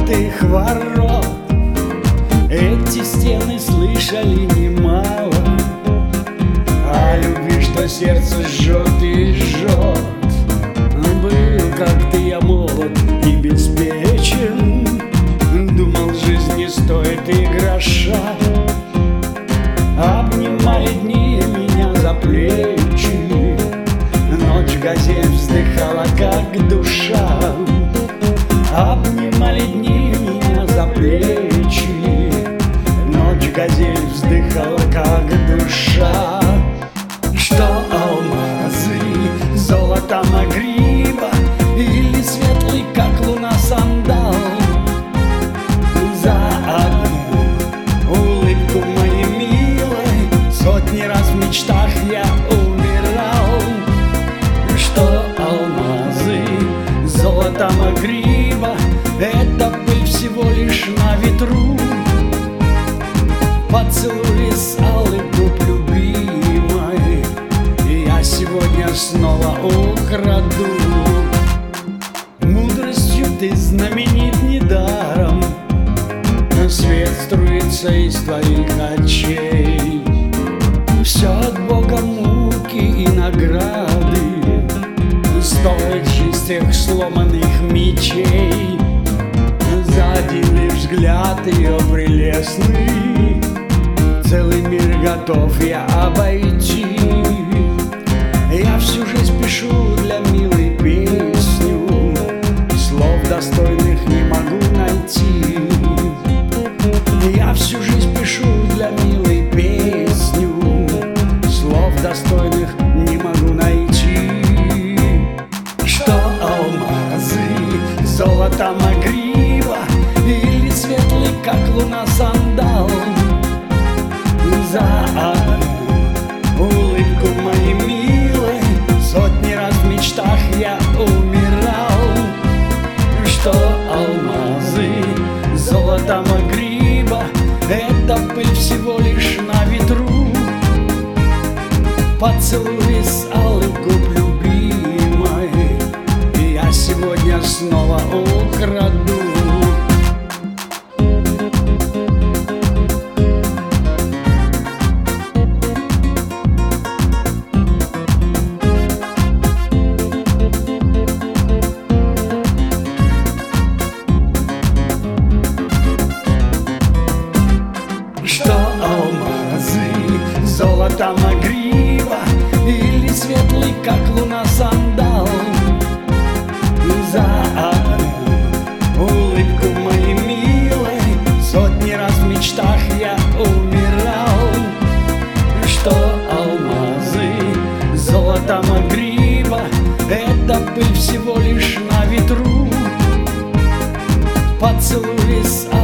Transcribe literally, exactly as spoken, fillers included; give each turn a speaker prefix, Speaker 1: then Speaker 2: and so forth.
Speaker 1: закрытых ворот. Эти стены слышали немало о любви, что сердце жжет и жжет. Был как-то я молод и беспечен, думал, жизнь не стоит и гроша. Обнимали дни меня за плечи, ночь газель вздыхала, как душа. Обнимали дни меня за плечи, ночь газель вздыхала, как душа. Что алмазы, золото Магриба или светлый, как луна, сандал? За одну улыбку моей милой сотни раз в мечтах я умирал. Что алмазы, золото Магриба — это пыль всего лишь на ветру. Поцелуй с алых губ любимой я сегодня снова украду. Мудростью ты знаменит недаром, свет струится из твоих очей. Все от Бога муки и награды стоит чистых сломанных мечей. За один лишь взгляд ее прелестный целый мир готов я обойти. Я всю жизнь пишу для милой песню, слов достойных не могу найти. Я всю жизнь пишу для милой песню, слов достойных не могу найти. Что алмазы, золото Магриба или светлый, как луна, сандал? За одну улыбку моей милой сотни раз в мечтах я умирал. Что алмазы, золото Магриба — это пыль всего лишь на ветру. Поцелуй с алых губ любимой я сегодня снова украду. Что алмазы, золото Магриба или светлый, как луна, сандал? За одну улыбку моей милой сотни раз в мечтах я умирал. Что алмазы, золото Магриба — это пыль всего лишь на ветру. Поцелуй с